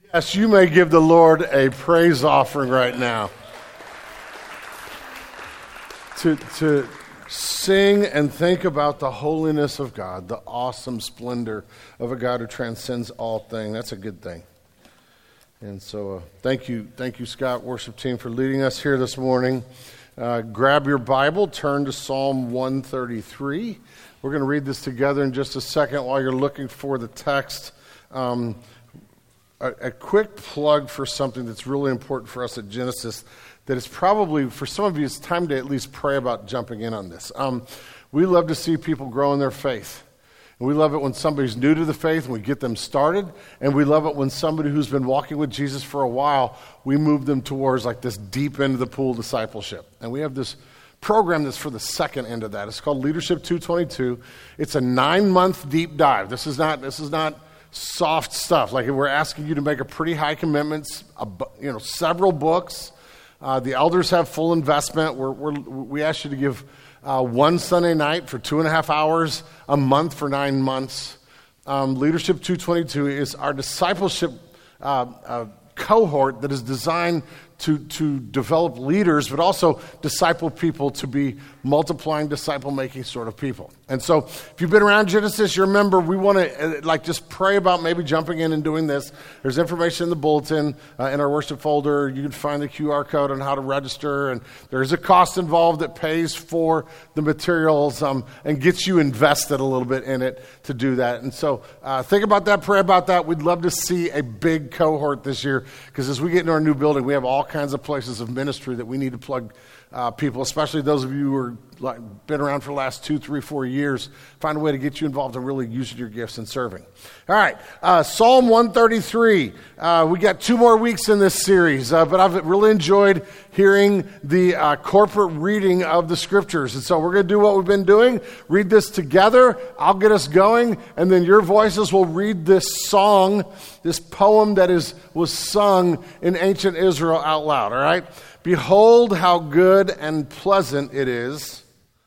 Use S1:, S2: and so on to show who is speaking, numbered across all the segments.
S1: Yes, you may give the Lord a praise offering right now. To sing and think about the holiness of God, the awesome splendor of a God who transcends all things. That's a good thing. And so thank you, Scott, worship team, for leading us here this morning. Grab your Bible, turn to Psalm 133. We're going to read this together in just a second while you're looking for the text. A quick plug for something that's really important for us at Genesis that is probably, for some of you, it's time to at least pray about jumping in on this. We love to see people grow in their faith. And we love it when somebody's new to the faith and we get them started. And we love it when somebody who's been walking with Jesus for a while, we move them towards like this deep end of the pool discipleship. And we have this program that's for the second end of that. It's called Leadership 222. It's a 9-month deep dive. This is not soft stuff. Like, we're asking you to make a pretty high commitments, several books. The elders have full investment. We ask you to give one Sunday night for 2.5 hours a month for 9 months. Leadership 222 is our discipleship cohort that is designed to develop leaders, but also disciple people to be multiplying, disciple-making sort of people. And so if you've been around Genesis, you remember we want to just pray about maybe jumping in and doing this. There's information in the bulletin, in our worship folder. You can find the QR code on how to register, and there's a cost involved that pays for the materials and gets you invested a little bit in it to do that. And so think about that, pray about that. We'd love to see a big cohort this year, because as we get into our new building, we have all kinds of places of ministry that we need to plug people, especially those of you who are been around for the last 2, 3, 4 years. Find a way to get you involved in really using your gifts and serving. All right, Psalm 133. We got 2 more weeks in this series, but I've really enjoyed hearing the corporate reading of the scriptures. And so we're going to do what we've been doing, read this together. I'll get us going, and then your voices will read this song, this poem that was sung in ancient Israel out loud, all right? Behold how good and pleasant it is.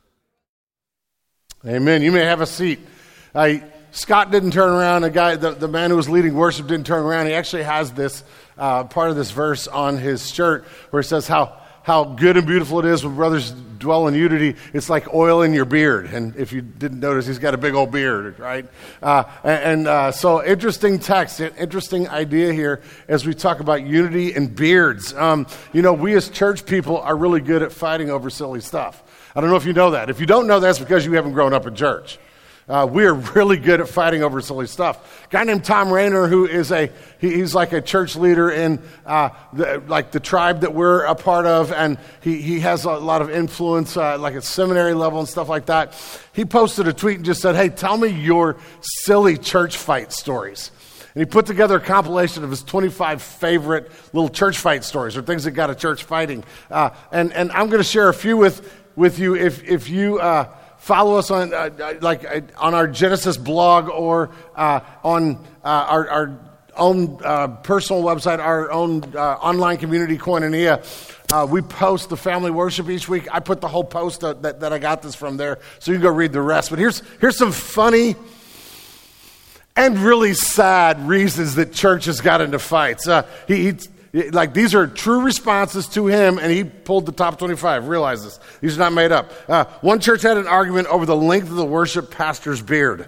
S1: Amen. You may have a seat. Scott didn't turn around. The man who was leading worship didn't turn around. He actually has this part of this verse on his shirt where it says how good and beautiful it is when brothers dwell in unity. It's like oil in your beard. And if you didn't notice, he's got a big old beard, right? So interesting text, interesting idea here as we talk about unity and beards. We as church people are really good at fighting over silly stuff. I don't know if you know that. If you don't know that, it's because you haven't grown up in church. We are really good at fighting over silly stuff. A guy named Tom Rainer, who is he's like a church leader in the tribe that we're a part of, and he has a lot of influence, like at seminary level and stuff like that. He posted a tweet and just said, "Hey, tell me your silly church fight stories." And he put together a compilation of his 25 favorite little church fight stories, or things that got a church fighting. And I'm going to share a few with you if you follow us on our Genesis blog or on our own personal website, our own online community, Koinonia. We post the family worship each week. I put the whole post that I got this from there, so you can go read the rest. But here's some funny and really sad reasons that churches got into fights. These are true responses to him, and he pulled the top 25. Realize this. These are not made up. One church had an argument over the length of the worship pastor's beard.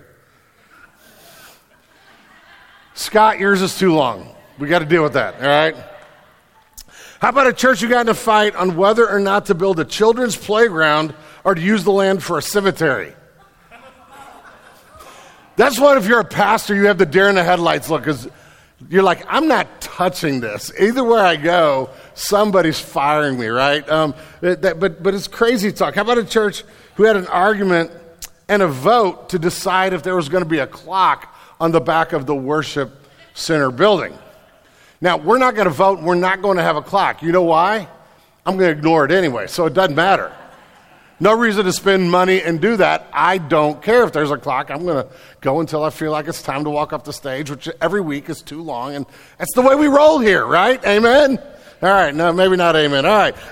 S1: Scott, yours is too long. We got to deal with that, all right? How about a church who got in a fight on whether or not to build a children's playground or to use the land for a cemetery? That's what, if you're a pastor, you have the deer in the headlights look, because you're like, I'm not touching this. Either where I go, somebody's firing me, right? But it's crazy talk. How about a church who had an argument and a vote to decide if there was going to be a clock on the back of the worship center building? Now, we're not going to vote, and we're not going to have a clock. You know why? I'm going to ignore it anyway, so it doesn't matter. No reason to spend money and do that. I don't care if there's a clock. I'm going to go until I feel like it's time to walk off the stage, which every week is too long. And that's the way we roll here, right? Amen? All right. No, maybe not amen. All right.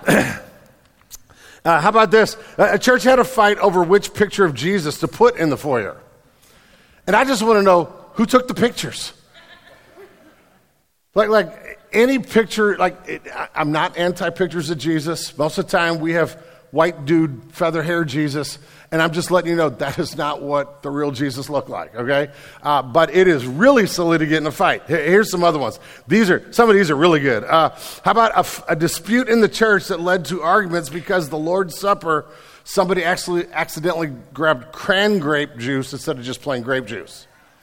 S1: How about this? A church had a fight over which picture of Jesus to put in the foyer. And I just want to know who took the pictures. Like any picture, I'm not anti-pictures of Jesus. Most of the time we have white dude, feather hair Jesus, and I'm just letting you know that is not what the real Jesus looked like, okay? But it is really silly to get in a fight. Here's some other ones. Some of these are really good. How about a dispute in the church that led to arguments because the Lord's Supper, somebody actually accidentally grabbed cran grape juice instead of just plain grape juice.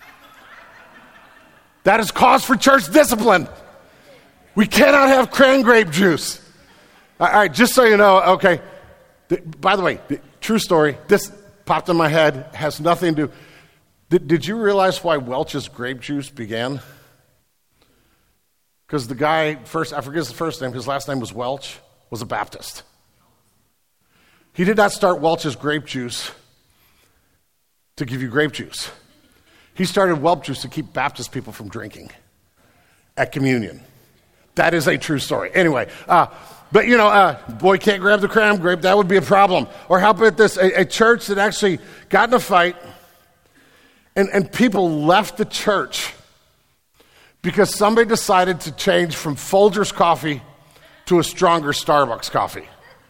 S1: That is cause for church discipline. We cannot have cran grape juice. All right, just so you know, okay. By the way, true story, this popped in my head, has nothing to do. Did you realize why Welch's grape juice began? Because the guy, I forget his first name, his last name was Welch, was a Baptist. He did not start Welch's grape juice to give you grape juice. He started Welch juice to keep Baptist people from drinking at communion. That is a true story. Anyway, but boy can't grab the cran grape, that would be a problem. Or how about this, a church that actually got in a fight and people left the church because somebody decided to change from Folgers coffee to a stronger Starbucks coffee.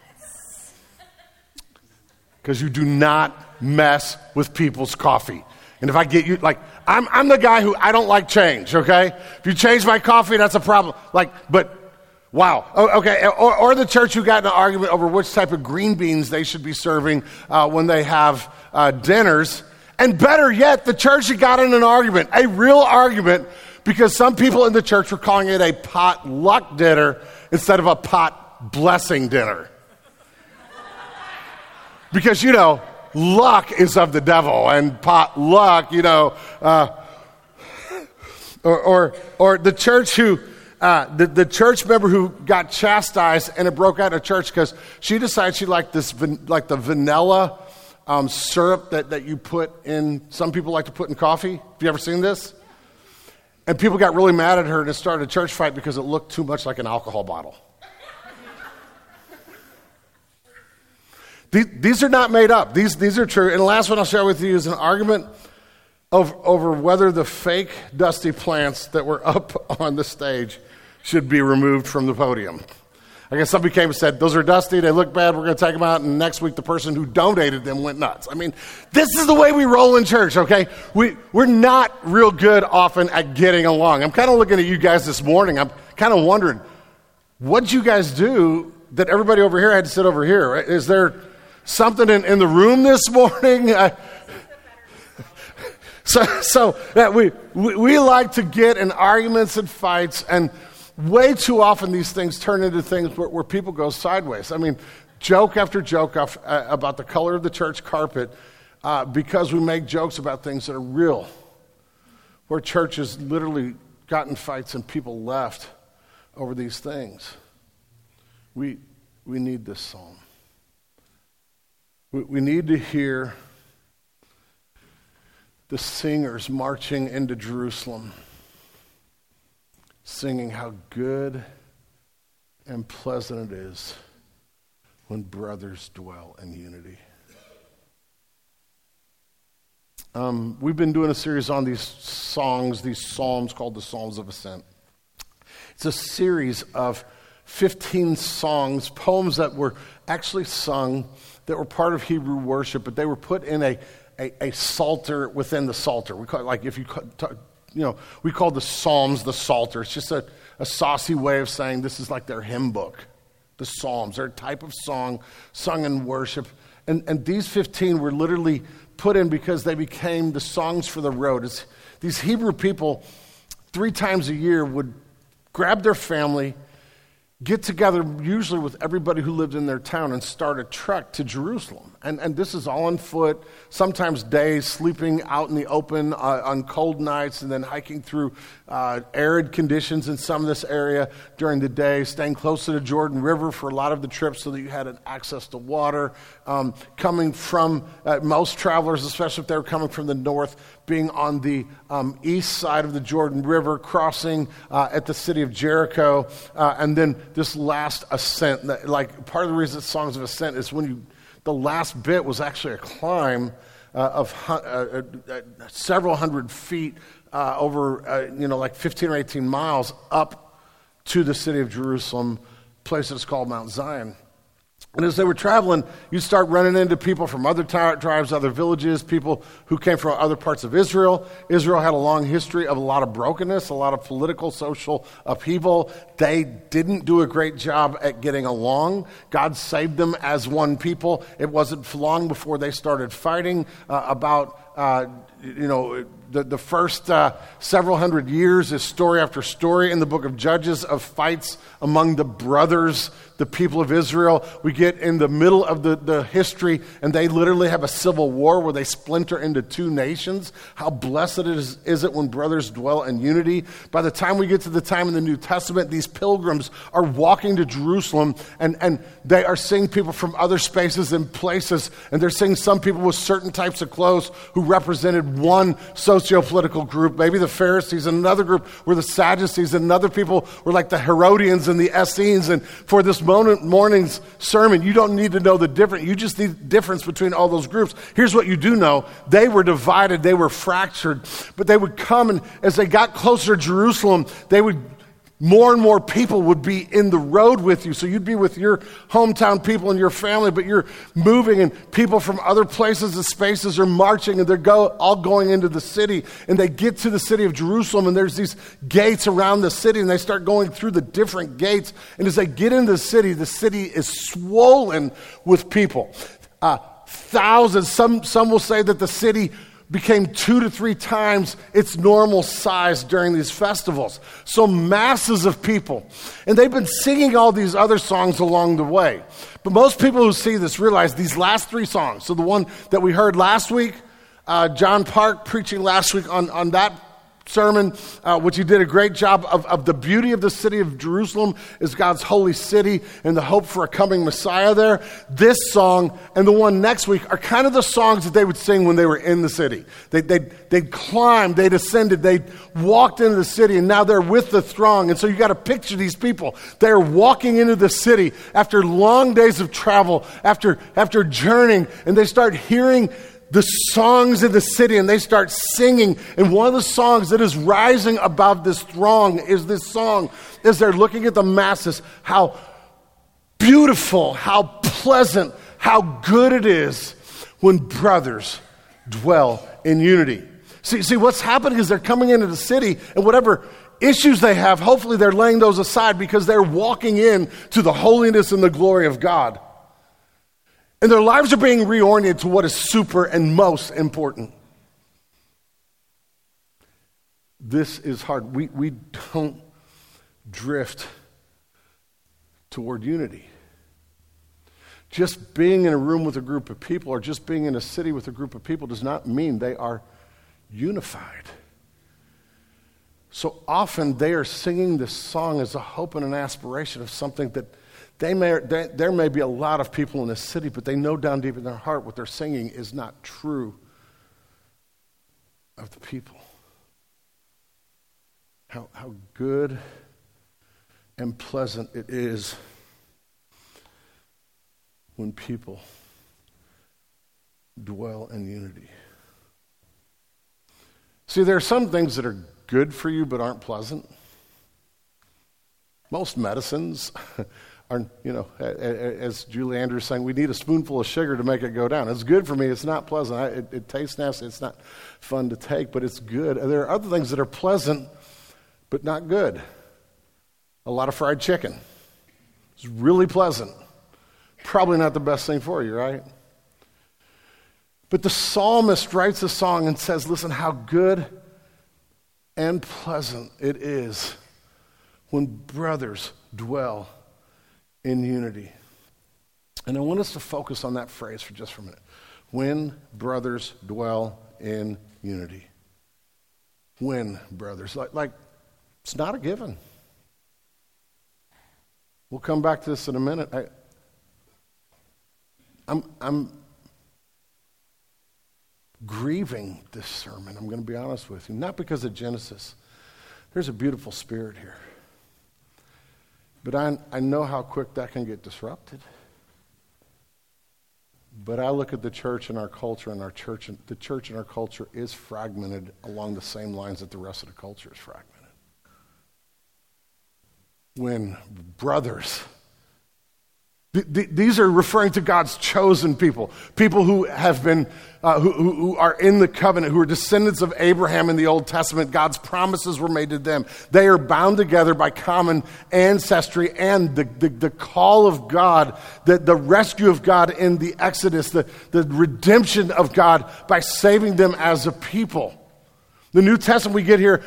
S1: Because you do not mess with people's coffee. And if I get you, I'm the guy who I don't like change, okay? If you change my coffee, that's a problem. Wow. Okay. Or the church who got in an argument over which type of green beans they should be serving when they have dinners. And better yet, the church that got in an argument, a real argument, because some people in the church were calling it a potluck dinner instead of a pot blessing dinner. Because, luck is of the devil, and potluck, or the church who, the church member who got chastised and it broke out in a church because she decided she liked the vanilla syrup that you put in, some people like to put in coffee. Have you ever seen this? And people got really mad at her and it started a church fight because it looked too much like an alcohol bottle. These are not made up. These are true. And the last one I'll share with you is an argument over whether the fake dusty plants that were up on the stage should be removed from the podium. I guess somebody came and said, those are dusty, they look bad, we're going to take them out, and next week the person who donated them went nuts. I mean, this is the way we roll in church, okay? We're not real good often at getting along. I'm kind of looking at you guys this morning. I'm kind of wondering, what'd you guys do that everybody over here had to sit over here? Right? Is there something in the room this morning? So we like to get in arguments and fights, and way too often these things turn into things where people go sideways. I mean, joke after joke about the color of the church carpet because we make jokes about things that are real, where churches literally got in fights and people left over these things. We need this psalm. We need to hear the singers marching into Jerusalem, singing how good and pleasant it is when brothers dwell in unity. We've been doing a series on these songs, these psalms called the Psalms of Ascent. It's a series of 15 songs, poems that were actually sung, that were part of Hebrew worship, but they were put in a psalter within the psalter. We call it we call the Psalms the Psalter. It's just a saucy way of saying this is like their hymn book. The Psalms, they're a type of song sung in worship. And these 15 were literally put in because they became the songs for the road. These Hebrew people 3 times a year would grab their family, get together usually with everybody who lived in their town and start a trek to Jerusalem. And this is all on foot, sometimes days, sleeping out in the open on cold nights and then hiking through arid conditions in some of this area during the day, staying close to the Jordan River for a lot of the trips so that you had an access to water. Coming from, most travelers, especially if they were coming from the north, being on the east side of the Jordan River, crossing at the city of Jericho, and then this last ascent. Like part of the reason it's Songs of Ascent is the last bit was actually a climb of several hundred feet over, like 15 or 18 miles up to the city of Jerusalem, a place that's called Mount Zion. And as they were traveling, you start running into people from other tribes, other villages, people who came from other parts of Israel. Israel had a long history of a lot of brokenness, a lot of political, social upheaval. They didn't do a great job at getting along. God saved them as one people. It wasn't long before they started fighting about the first several hundred years is story after story in the book of Judges of fights among the brothers, the people of Israel. We get in the middle of the history, and they literally have a civil war where they splinter into two nations. How blessed is it when brothers dwell in unity? By the time we get to the time in the New Testament, these pilgrims are walking to Jerusalem, and they are seeing people from other spaces and places, and they're seeing some people with certain types of clothes who represented one socio-political group. Maybe the Pharisees, and another group were the Sadducees, and other people were like the Herodians and the Essenes. And for this morning's sermon, you don't need to know the difference. You just need the difference between all those groups. Here's what you do know. They were divided. They were fractured. But they would come, and as they got closer to Jerusalem, more and more people would be in the road with you. So you'd be with your hometown people and your family, but you're moving, and people from other places and spaces are marching, and they're all going into the city. And they get to the city of Jerusalem, and there's these gates around the city, and they start going through the different gates. And as they get into the city is swollen with people. Thousands. Some will say that the city became 2 to 3 times its normal size during these festivals. So masses of people. And they've been singing all these other songs along the way. But most people who see this realize these last 3 songs. So the one that we heard last week, John Park preaching last week on that sermon, which he did a great job of the beauty of the city of Jerusalem is God's holy city and the hope for a coming Messiah there. This song and the one next week are kind of the songs that they would sing when they were in the city. They'd climbed, they'd ascended, they'd walked into the city, and now they're with the throng. And so you got to picture these people. They're walking into the city after long days of travel, after journeying, and they start hearing the songs of the city, and they start singing. And one of the songs that is rising above this throng is this song, as they're looking at the masses, how beautiful, how pleasant, how good it is when brothers dwell in unity. See, what's happening is they're coming into the city, and whatever issues they have, hopefully they're laying those aside because they're walking in to the holiness and the glory of God. And their lives are being reoriented to what is super and most important. This is hard. We don't drift toward unity. Just being in a room with a group of people or just being in a city with a group of people does not mean they are unified. So often they are singing this song as a hope and an aspiration of something that there may be a lot of people in this city, but they know down deep in their heart what they're singing is not true of the people. How good and pleasant it is when people dwell in unity. See, there are some things that are good for you but aren't pleasant. Most medicines are, as Julie Andrews sang, we need a spoonful of sugar to make it go down. It's good for me. It's not pleasant. It tastes nasty. It's not fun to take, but it's good. There are other things that are pleasant but not good. A lot of fried chicken. It's really pleasant. Probably not the best thing for you, right? But the psalmist writes a song and says, listen, how good and pleasant it is when brothers dwell in unity. And I want us to focus on that phrase for just a minute. When brothers dwell in unity. When brothers. Like it's not a given. We'll come back to this in a minute. I'm grieving this sermon, I'm going to be honest with you. Not because of Genesis. There's a beautiful spirit here. But I know how quick that can get disrupted. But I look at the church and our culture, and the church and our culture is fragmented along the same lines that the rest of the culture is fragmented. When brothers, these are referring to God's chosen people, people who have been, who are in the covenant, who are descendants of Abraham in the Old Testament. God's promises were made to them. They are bound together by common ancestry and the call of God, the rescue of God in the Exodus, the redemption of God by saving them as a people. The New Testament we get here,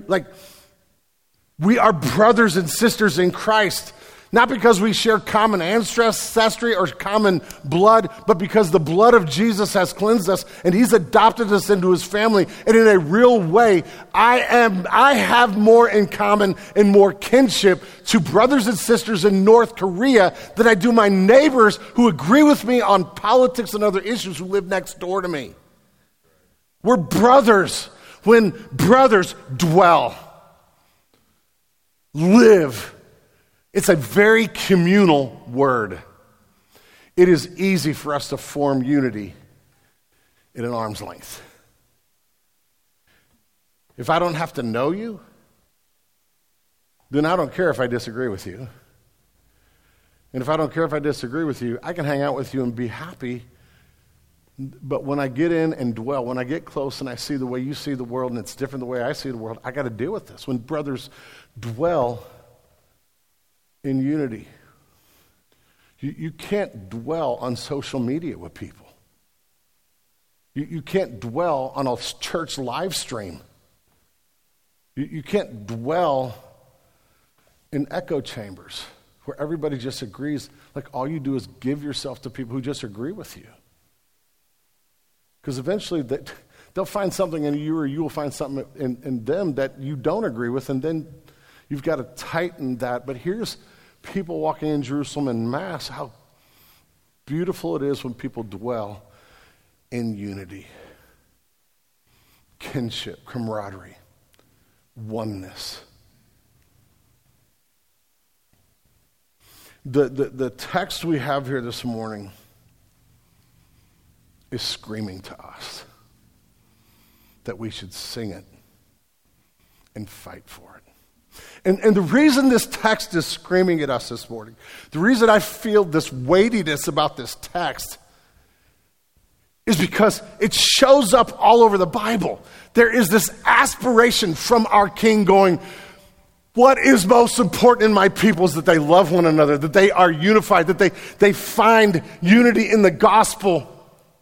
S1: we are brothers and sisters in Christ, not because we share common ancestry or common blood, but because the blood of Jesus has cleansed us and he's adopted us into his family. And in a real way, I have more in common and more kinship to brothers and sisters in North Korea than I do my neighbors who agree with me on politics and other issues who live next door to me. We're brothers when brothers dwell. Live. It's a very communal word. It is easy for us to form unity at an arm's length. If I don't have to know you, then I don't care if I disagree with you. And if I don't care if I disagree with you, I can hang out with you and be happy. But when I get in and dwell, when I get close and I see the way you see the world and it's different the way I see the world, I got to deal with this. When brothers dwell in unity, you can't dwell on social media with people. You can't dwell on a church live stream. You can't dwell in echo chambers where everybody just agrees. Like all you do is give yourself to people who just agree with you. Because eventually they'll find something in you or you will find something in them that you don't agree with, and then you've got to tighten that. But here's people walking in Jerusalem en masse, how beautiful it is when people dwell in unity, kinship, camaraderie, oneness. The text we have here this morning is screaming to us that we should sing it and fight for it. And the reason this text is screaming at us this morning, the reason I feel this weightiness about this text is because it shows up all over the Bible. There is this aspiration from our King going, what is most important in my people is that they love one another, that they are unified, that they find unity in the gospel.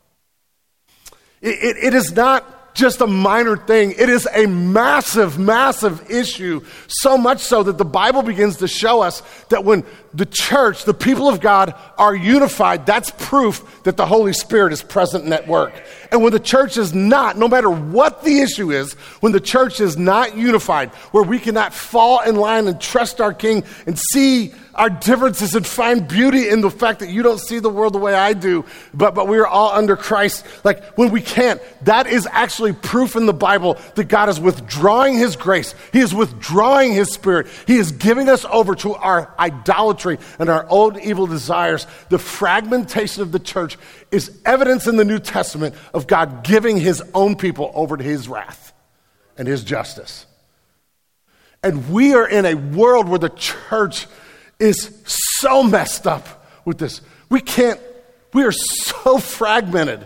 S1: It is not just a minor thing. It is a massive, massive issue. So much so that the Bible begins to show us that when the church, the people of God, are unified, that's proof that the Holy Spirit is present in that work. And when the church is not, no matter what the issue is, when the church is not unified, where we cannot fall in line and trust our King and see our differences and find beauty in the fact that you don't see the world the way I do, but we are all under Christ. Like when we can't, that is actually proof in the Bible that God is withdrawing his grace. He is withdrawing his Spirit. He is giving us over to our idolatry and our old evil desires. The fragmentation of the church is evidence in the New Testament of God giving his own people over to his wrath and his justice. And we are in a world where the church is so messed up with this. We are so fragmented.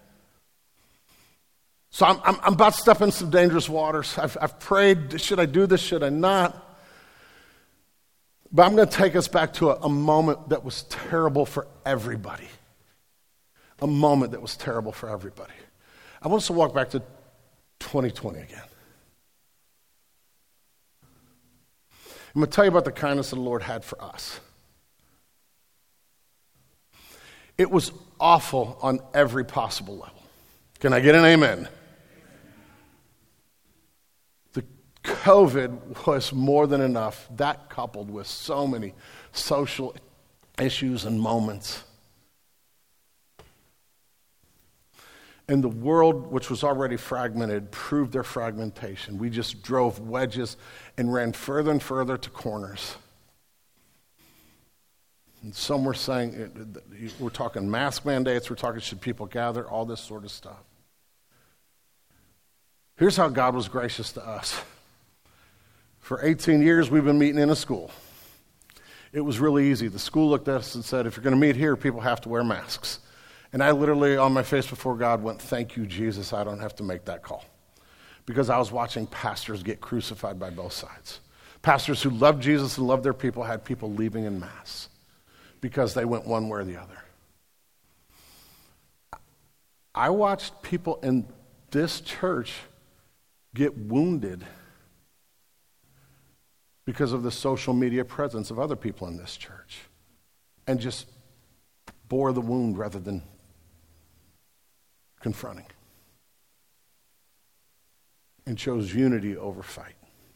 S1: So I'm about to step in some dangerous waters. I've prayed, should I do this, should I not? But I'm going to take us back to a moment that was terrible for everybody. A moment that was terrible for everybody. I want us to walk back to 2020 again. I'm going to tell you about the kindness that the Lord had for us. It was awful on every possible level. Can I get an amen? The COVID was more than enough. That coupled with so many social issues and moments. And the world, which was already fragmented, proved their fragmentation. We just drove wedges and ran further and further to corners. And some were saying, we're talking mask mandates, we're talking should people gather, all this sort of stuff. Here's how God was gracious to us. For 18 years, we've been meeting in a school. It was really easy. The school looked at us and said, if you're going to meet here, people have to wear masks. And I literally, on my face before God, went, thank you, Jesus, I don't have to make that call. Because I was watching pastors get crucified by both sides. Pastors who loved Jesus and loved their people had people leaving en masse because they went one way or the other. I watched people in this church get wounded because of the social media presence of other people in this church and just bore the wound rather than confronting, and chose unity over fight.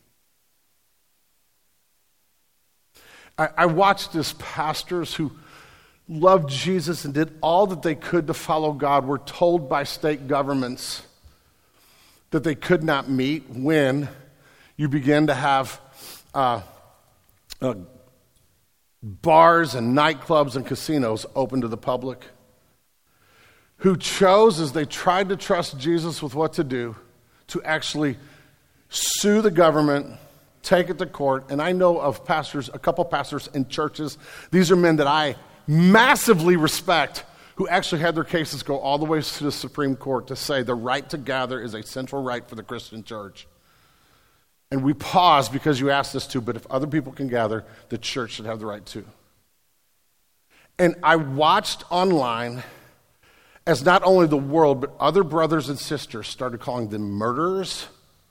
S1: I watched as pastors who loved Jesus and did all that they could to follow God were told by state governments that they could not meet when you begin to have bars and nightclubs and casinos open to the public, who chose, as they tried to trust Jesus with what to do, to actually sue the government, take it to court. And I know of pastors, a couple pastors in churches, these are men that I massively respect, who actually had their cases go all the way to the Supreme Court to say the right to gather is a central right for the Christian church. And we pause because you asked us to, but if other people can gather, the church should have the right to. And I watched online as not only the world, but other brothers and sisters started calling them murderers,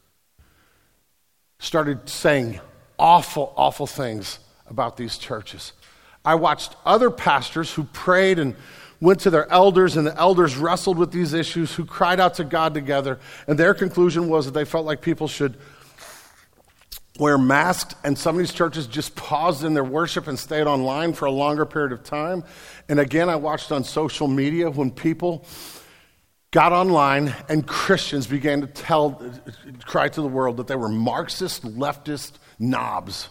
S1: started saying awful, awful things about these churches. I watched other pastors who prayed and went to their elders, and the elders wrestled with these issues, who cried out to God together, and their conclusion was that they felt like people should wear masks, and some of these churches just paused in their worship and stayed online for a longer period of time. And again, I watched on social media when people got online and Christians began to cry to the world that they were Marxist, leftist knobs.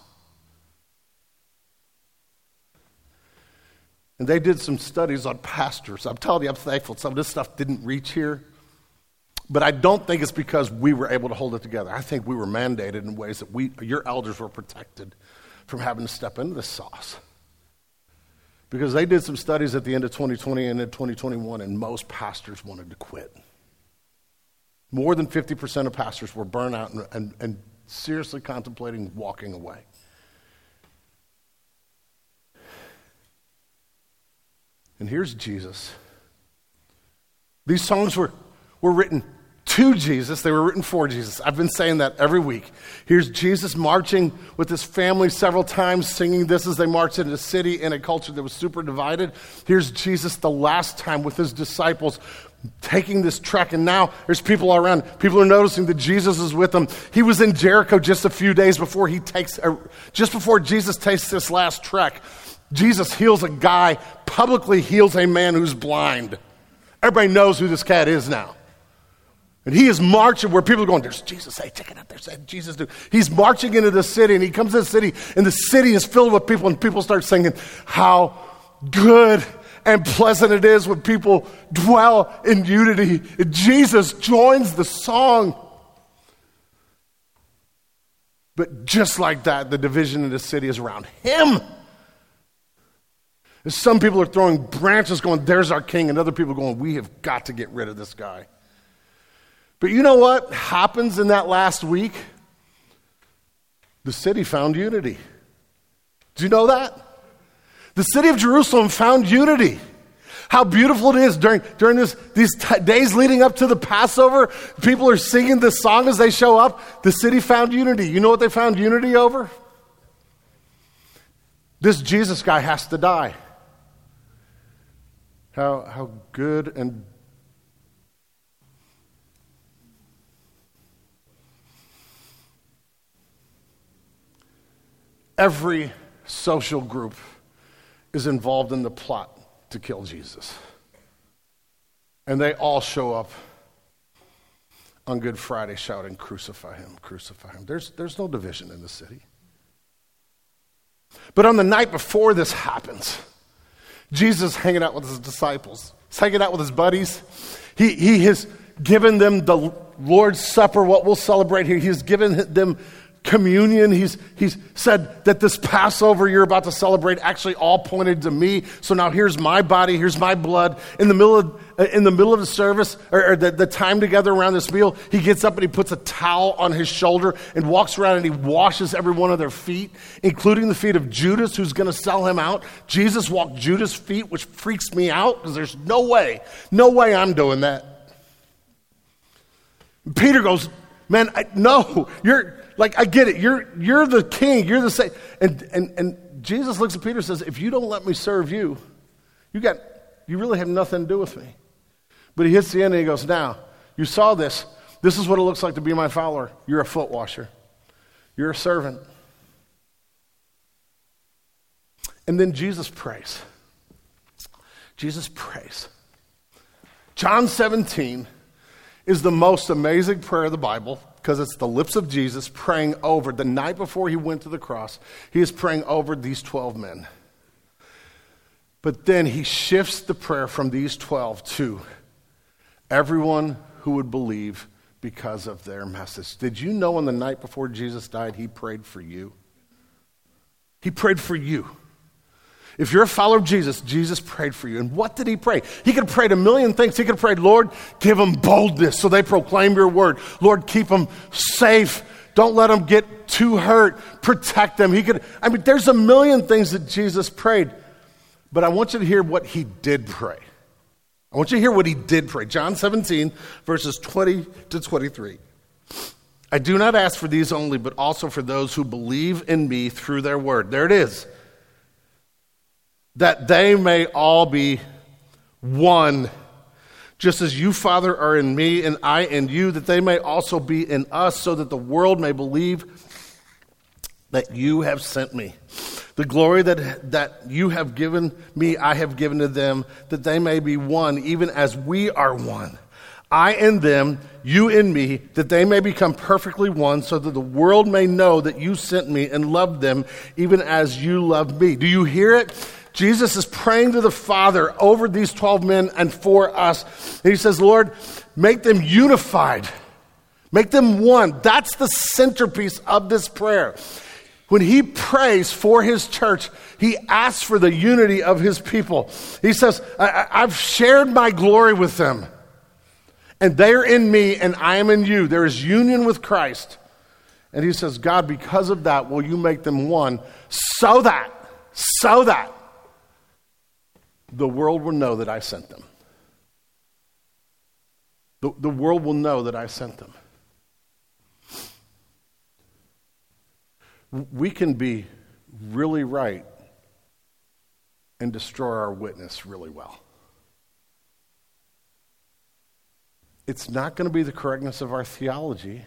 S1: And they did some studies on pastors. I'm telling you, I'm thankful some of this stuff didn't reach here. But I don't think it's because we were able to hold it together. I think we were mandated in ways that your elders were protected from having to step into this sauce. Because they did some studies at the end of 2020 and in 2021, and most pastors wanted to quit. More than 50% of pastors were burnt out and seriously contemplating walking away. And here's Jesus. These songs were written to Jesus. They were written for Jesus. I've been saying that every week. Here's Jesus marching with his family several times, singing this as they marched into the city in a culture that was super divided. Here's Jesus the last time with his disciples taking this trek, and now there's people all around. People are noticing that Jesus is with them. He was in Jericho just a few days before just before Jesus takes this last trek. Jesus heals a guy, publicly heals a man who's blind. Everybody knows who this cat is now. And he is marching where people are going, there's Jesus. Hey, check it out. There's Jesus. He's marching into the city, and he comes to the city, and the city is filled with people, and people start singing how good and pleasant it is when people dwell in unity. And Jesus joins the song. But just like that, the division in the city is around him. And some people are throwing branches going, there's our king, and other people going, we have got to get rid of this guy. But you know what happens in that last week? The city found unity. Do you know that? The city of Jerusalem found unity. How beautiful it is during these days leading up to the Passover. People are singing this song as they show up. The city found unity. You know what they found unity over? This Jesus guy has to die. How good and every social group is involved in the plot to kill Jesus. And they all show up on Good Friday shouting, crucify him, crucify him. There's no division in the city. But on the night before this happens, Jesus hanging out with his disciples. He's hanging out with his buddies. He has given them the Lord's Supper, what we'll celebrate here. He's given them communion. He's said that this Passover you're about to celebrate actually all pointed to me. So now here's my body, here's my blood. In the middle of the service, or the time together around this meal, he gets up and he puts a towel on his shoulder and walks around and he washes every one of their feet, including the feet of Judas, who's going to sell him out. Jesus walked Judas' feet, which freaks me out because there's no way I'm doing that. Peter goes, man, no, you're like, I get it. You're the king. You're the saint. And Jesus looks at Peter and says, if you don't let me serve you, you really have nothing to do with me. But he hits the end and he goes, now, you saw this. This is what it looks like to be my follower. You're a foot washer. You're a servant. And then Jesus prays. Jesus prays. John 17 is the most amazing prayer of the Bible because it's the lips of Jesus praying over, the night before he went to the cross, he is praying over these 12 men. But then he shifts the prayer from these 12 to everyone who would believe because of their message. Did you know on the night before Jesus died, he prayed for you? He prayed for you. If you're a follower of Jesus, Jesus prayed for you. And what did he pray? He could have prayed a million things. He could have prayed, Lord, give them boldness so they proclaim your word. Lord, keep them safe. Don't let them get too hurt. Protect them. There's a million things that Jesus prayed. But I want you to hear what he did pray. I want you to hear what he did pray. John 17, verses 20 to 23. I do not ask for these only, but also for those who believe in me through their word. There it is. That they may all be one, just as you, Father, are in me and I in you, that they may also be in us, so that the world may believe that you have sent me. The glory that you have given me, I have given to them, that they may be one, even as we are one. I in them, you in me, that they may become perfectly one, so that the world may know that you sent me and loved them, even as you loved me. Do you hear it? Jesus is praying to the Father over these 12 men and for us. And he says, Lord, make them unified. Make them one. That's the centerpiece of this prayer. When he prays for his church, he asks for the unity of his people. He says, I've shared my glory with them. And they are in me and I am in you. There is union with Christ. And he says, God, because of that, will you make them one so that the world will know that I sent them. The world will know that I sent them. We can be really right and destroy our witness really well. It's not going to be the correctness of our theology.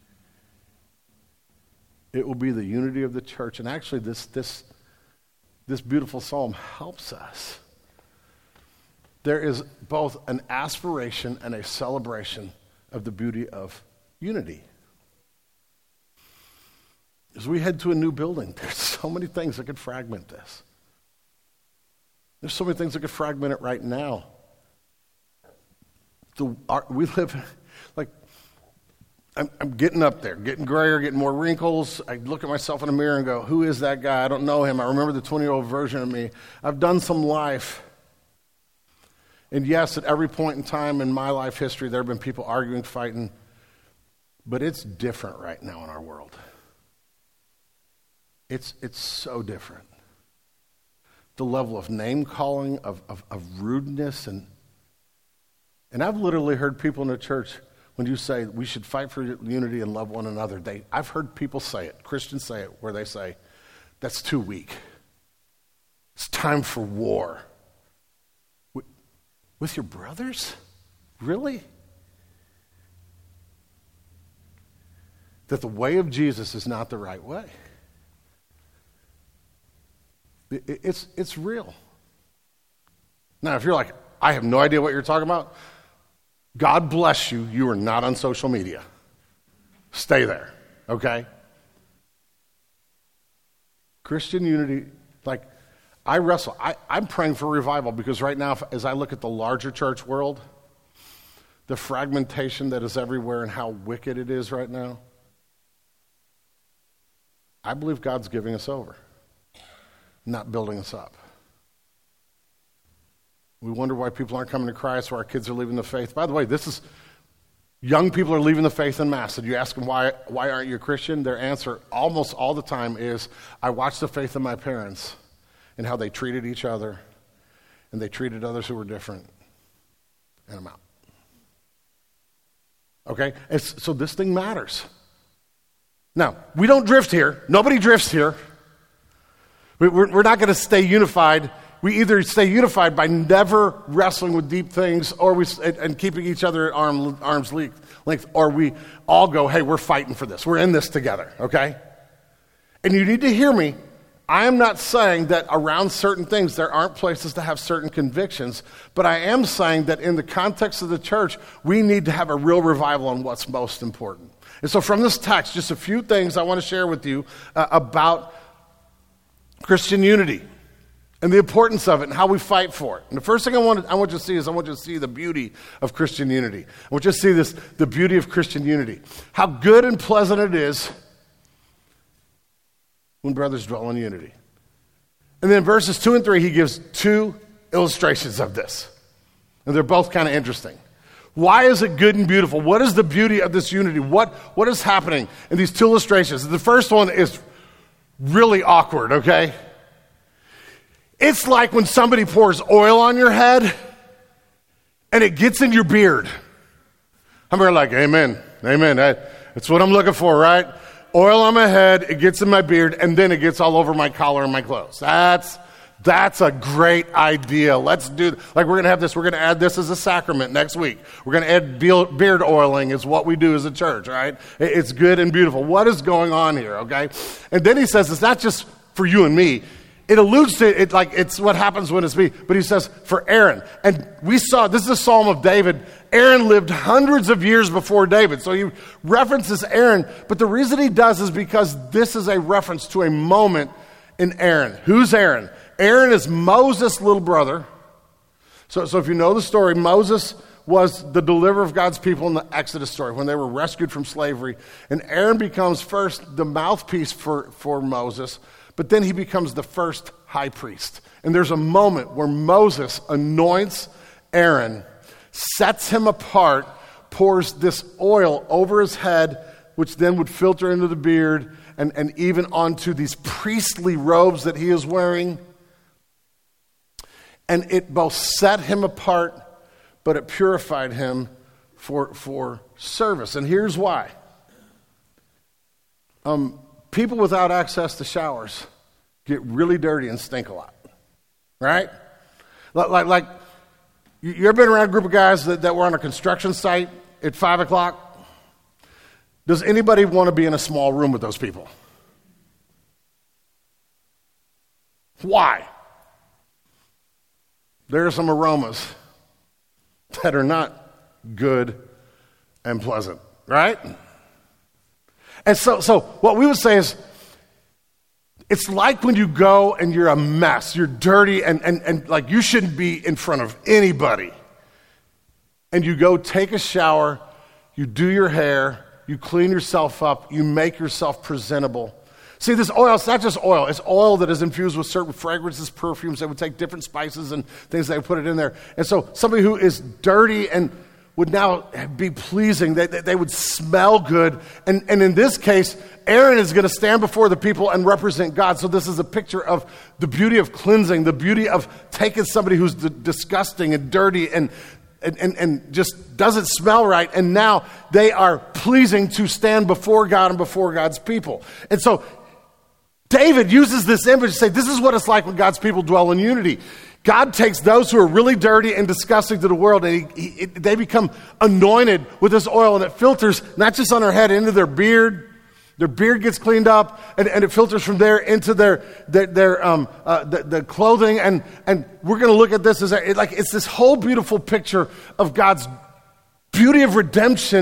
S1: It will be the unity of the church. And actually, this beautiful psalm helps us. There is both an aspiration and a celebration of the beauty of unity. As we head to a new building, there's so many things that could fragment this. There's so many things that could fragment it right now. We live, like, I'm getting up there, getting grayer, getting more wrinkles. I look at myself in the mirror and go, who is that guy? I don't know him. I remember the 20-year-old version of me. I've done some life. And yes, at every point in time in my life history, there have been people arguing, fighting, but it's different right now in our world. It's so different. The level of name-calling, of rudeness, and I've literally heard people in the church, when you say we should fight for unity and love one another, I've heard people say it, Christians say it, where they say, that's too weak. It's time for war. With your brothers? Really? That the way of Jesus is not the right way. It's real. Now, if you're like, I have no idea what you're talking about, God bless you, you are not on social media. Stay there, okay? Christian unity, like, I wrestle. I'm praying for revival because right now, as I look at the larger church world, the fragmentation that is everywhere and how wicked it is right now, I believe God's giving us over, not building us up. We wonder why people aren't coming to Christ, why our kids are leaving the faith. By the way, young people are leaving the faith en masse. And you ask them, why aren't you a Christian? Their answer almost all the time is, I watched the faith of my parents and how they treated each other, and they treated others who were different, and I'm out. Okay? So this thing matters. Now, we don't drift here. Nobody drifts here. We're not going to stay unified. We either stay unified by never wrestling with deep things and keeping each other at arm's length, or we all go, hey, we're fighting for this. We're in this together, okay? And you need to hear me. I am not saying that around certain things there aren't places to have certain convictions, but I am saying that in the context of the church, we need to have a real revival on what's most important. And so from this text, just a few things I want to share with you about Christian unity and the importance of it and how we fight for it. And the first thing I want you to see is I want you to see the beauty of Christian unity. I want you to see the beauty of Christian unity. How good and pleasant it is when brothers dwell in unity. And then verses 2 and 3, he gives two illustrations of this. And they're both kind of interesting. Why is it good and beautiful? What is the beauty of this unity? What is happening in these two illustrations? The first one is really awkward, okay? It's like when somebody pours oil on your head and it gets in your beard. I'm like, amen, amen. That's what I'm looking for, right? Oil on my head, it gets in my beard, and then it gets all over my collar and my clothes. That's a great idea. Let's do, like we're going to have this, we're going to add this as a sacrament next week. We're going to add beard oiling is what we do as a church, right? It's good and beautiful. What is going on here, okay? And then he says it's not just for you and me. It alludes to it like it's what happens when it's me. But he says for Aaron. And we saw, this is a Psalm of David. Aaron lived hundreds of years before David. So he references Aaron. But the reason he does is because this is a reference to a moment in Aaron. Who's Aaron? Aaron is Moses' little brother. So if you know the story, Moses was the deliverer of God's people in the Exodus story when they were rescued from slavery. And Aaron becomes first the mouthpiece for Moses, but then he becomes the first high priest. And there's a moment where Moses anoints Aaron, sets him apart, pours this oil over his head, which then would filter into the beard and even onto these priestly robes that he is wearing. And it both set him apart, but it purified him for service. And here's why. People without access to showers get really dirty and stink a lot, right? Like you ever been around a group of guys that were on a construction site at 5 o'clock? Does anybody want to be in a small room with those people? Why? There are some aromas that are not good and pleasant, right? And so what we would say is, it's like when you go and you're a mess, you're dirty, and like you shouldn't be in front of anybody. And you go take a shower, you do your hair, you clean yourself up, you make yourself presentable. See, this oil, it's not just oil. It's oil that is infused with certain fragrances, perfumes. They would take different spices and things, they would put it in there. And so somebody who is dirty and would now be pleasing, they would smell good. And in this case, Aaron is going to stand before the people and represent God. So this is a picture of the beauty of cleansing, the beauty of taking somebody who's disgusting and dirty and just doesn't smell right. And now they are pleasing to stand before God and before God's people. And so David uses this image to say, this is what it's like when God's people dwell in unity. God takes those who are really dirty and disgusting to the world, and they become anointed with this oil, and it filters not just on their head, into their beard. Their beard gets cleaned up, and it filters from there into the clothing. And we're going to look at this as it's this whole beautiful picture of God's beauty of redemption,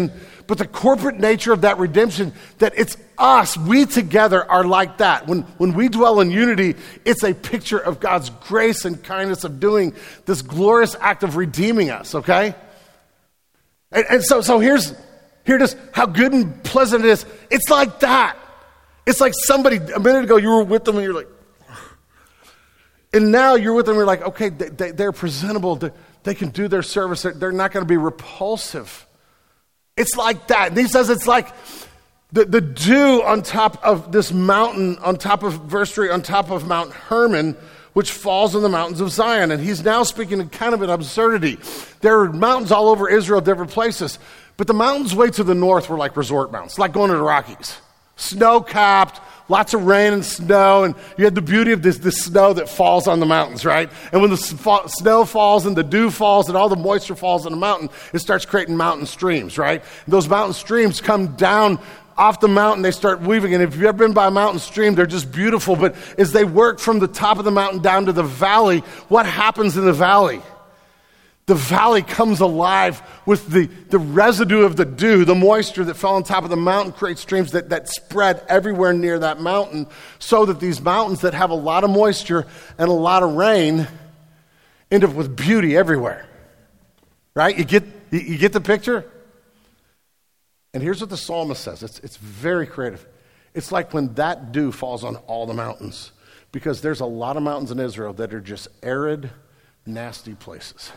S1: But the corporate nature of that redemption, that it's us, we together are like that. When we dwell in unity, it's a picture of God's grace and kindness of doing this glorious act of redeeming us, okay? And so here it is, how good and pleasant it is. It's like that. It's like somebody, a minute ago you were with them and you're like, and now you're with them and you're like, okay, they're presentable. They can do their service. They're not going to be repulsive. It's like that. And he says it's like the dew on top of this mountain, on top of, verse 3, on top of Mount Hermon, which falls on the mountains of Zion. And he's now speaking in kind of an absurdity. There are mountains all over Israel, different places. But the mountains way to the north were like resort mountains, like going to the Rockies. Snow-capped, lots of rain and snow, and you had the beauty of this snow that falls on the mountains, right? And when the snow falls and the dew falls and all the moisture falls on the mountain, it starts creating mountain streams, right? And those mountain streams come down off the mountain, they start weaving, and if you've ever been by a mountain stream, they're just beautiful, but as they work from the top of the mountain down to the valley, what happens in the valley? The valley comes alive with the residue of the dew, the moisture that fell on top of the mountain creates streams that spread everywhere near that mountain, so that these mountains that have a lot of moisture and a lot of rain end up with beauty everywhere. Right? You get the picture? And here's what the psalmist says. It's very creative. It's like when that dew falls on all the mountains, because there's a lot of mountains in Israel that are just arid, nasty places.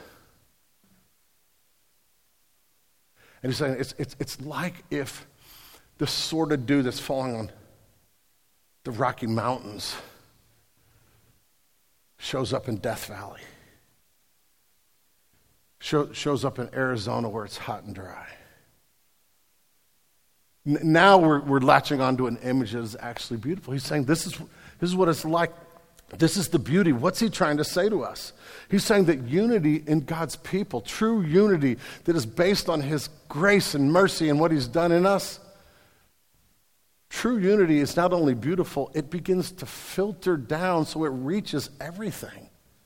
S1: And he's saying it's like if the sort of dew that's falling on the Rocky Mountains shows up in Death Valley, shows up in Arizona where it's hot and dry. Now we're latching onto an image that is actually beautiful. He's saying this is what it's like. This is the beauty. What's he trying to say to us? He's saying that unity in God's people, true unity that is based on his grace and mercy and what he's done in us, true unity is not only beautiful, it begins to filter down so it reaches everything.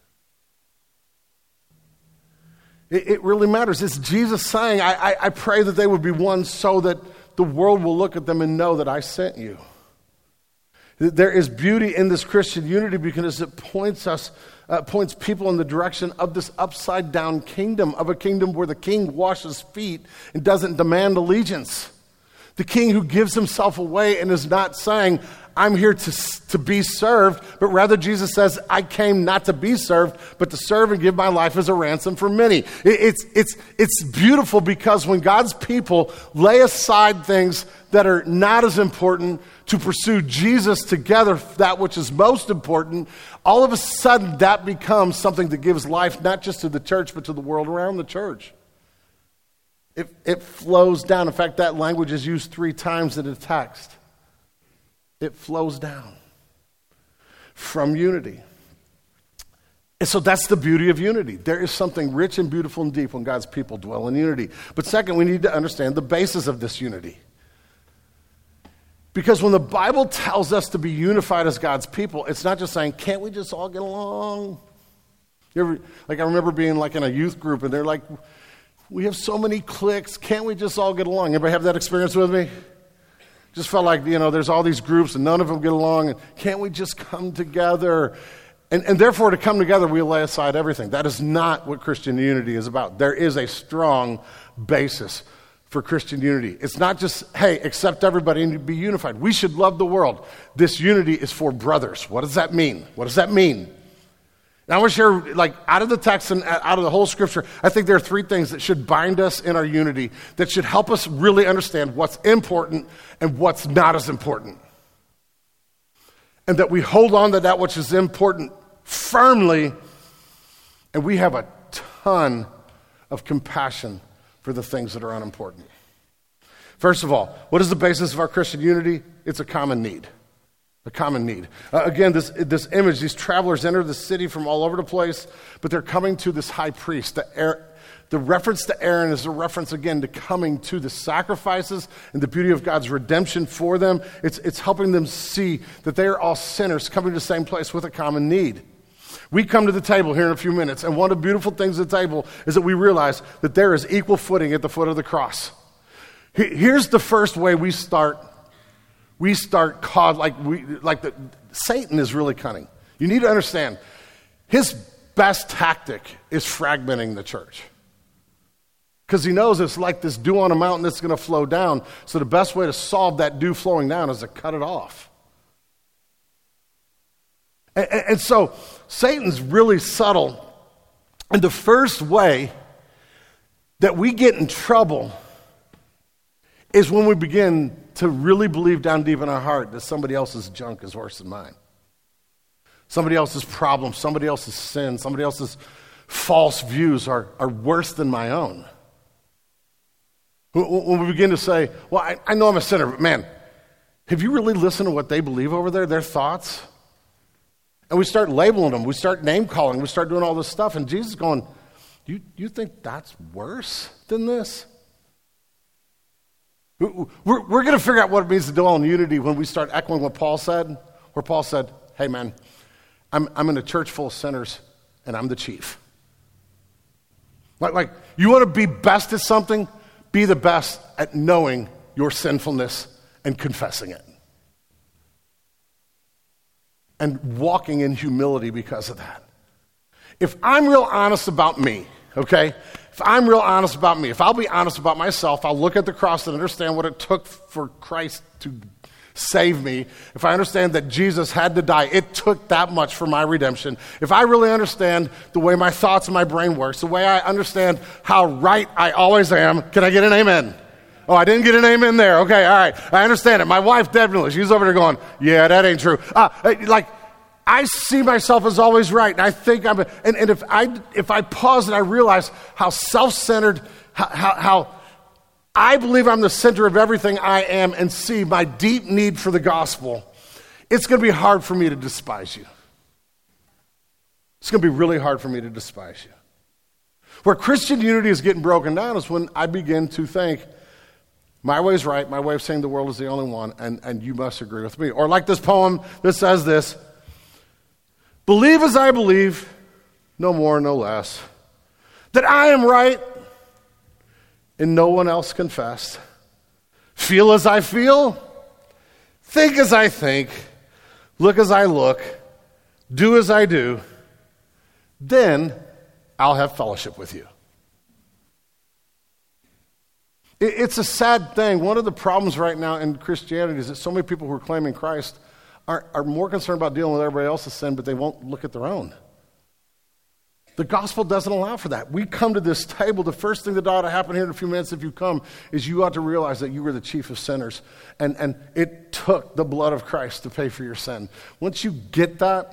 S1: It really matters. It's Jesus saying, I pray that they would be one so that the world will look at them and know that I sent you. There is beauty in this Christian unity because it points people in the direction of this upside down kingdom, of a kingdom where the king washes feet and doesn't demand allegiance. The king who gives himself away and is not saying, I'm here to be served, but rather Jesus says, I came not to be served, but to serve and give my life as a ransom for many. It's beautiful because when God's people lay aside things that are not as important to pursue Jesus together, that which is most important, all of a sudden that becomes something that gives life not just to the church, but to the world around the church. It flows down. In fact, that language is used 3 times in the text. It flows down from unity. And so that's the beauty of unity. There is something rich and beautiful and deep when God's people dwell in unity. But second, we need to understand the basis of this unity. Because when the Bible tells us to be unified as God's people, it's not just saying, can't we just all get along? I remember being like in a youth group and they're like, we have so many cliques, can't we just all get along? Anybody have that experience with me? Just felt like, there's all these groups and none of them get along, and can't we just come together? And therefore, to come together, we lay aside everything. That is not what Christian unity is about. There is a strong basis for Christian unity. It's not just, hey, accept everybody and be unified. We should love the world. This unity is for brothers. What does that mean? What does that mean? Now I want to share, out of the text and out of the whole scripture, I think there are 3 things that should bind us in our unity, that should help us really understand what's important and what's not as important. And that we hold on to that which is important firmly, and we have a ton of compassion for the things that are unimportant. First of all, what is the basis of our Christian unity? It's a common need. A common need. Again, this image, these travelers enter the city from all over the place, but they're coming to this high priest. The reference to Aaron is a reference, again, to coming to the sacrifices and the beauty of God's redemption for them. It's helping them see that they are all sinners coming to the same place with a common need. We come to the table here in a few minutes, and one of the beautiful things at the table is that we realize that there is equal footing at the foot of the cross. Here's the first way we start Satan is really cunning. You need to understand, his best tactic is fragmenting the church. Because he knows it's like this dew on a mountain that's going to flow down. So the best way to solve that dew flowing down is to cut it off. And so Satan's really subtle. And the first way that we get in trouble is when we begin to really believe down deep in our heart that somebody else's junk is worse than mine. Somebody else's problems, somebody else's sin, somebody else's false views are worse than my own. When we begin to say, well, I know I'm a sinner, but man, have you really listened to what they believe over there, their thoughts? And we start labeling them, we start name calling, we start doing all this stuff, and Jesus is going, you think that's worse than this? We're going to figure out what it means to dwell in unity when we start echoing what Paul said, where Paul said, hey man, I'm in a church full of sinners, and I'm the chief. Like you want to be best at something? Be the best at knowing your sinfulness and confessing it. And walking in humility because of that. If I'm real honest about me, okay? If I'm real honest about me, if I'll be honest about myself, I'll look at the cross and understand what it took for Christ to save me. If I understand that Jesus had to die, it took that much for my redemption. If I really understand the way my thoughts and my brain works, the way I understand how right I always am, can I get an amen? Oh, I didn't get an amen there. Okay, all right. I understand it. My wife definitely, she's over there going, yeah, that ain't true. I see myself as always right, and I think and if I pause and I realize how self-centered, how I believe I'm the center of everything I am and see my deep need for the gospel, it's going to be hard for me to despise you. It's going to be really hard for me to despise you. Where Christian unity is getting broken down is when I begin to think, my way is right, my way of saying the world is the only one, and you must agree with me. Or like this poem that says this, believe as I believe, no more, no less, that I am right and no one else confessed. Feel as I feel, think as I think, look as I look, do as I do, then I'll have fellowship with you. It's a sad thing. One of the problems right now in Christianity is that so many people who are claiming Christ are more concerned about dealing with everybody else's sin, but they won't look at their own. The gospel doesn't allow for that. We come to this table, the first thing that ought to happen here in a few minutes if you come is you ought to realize that you were the chief of sinners. And it took the blood of Christ to pay for your sin. Once you get that,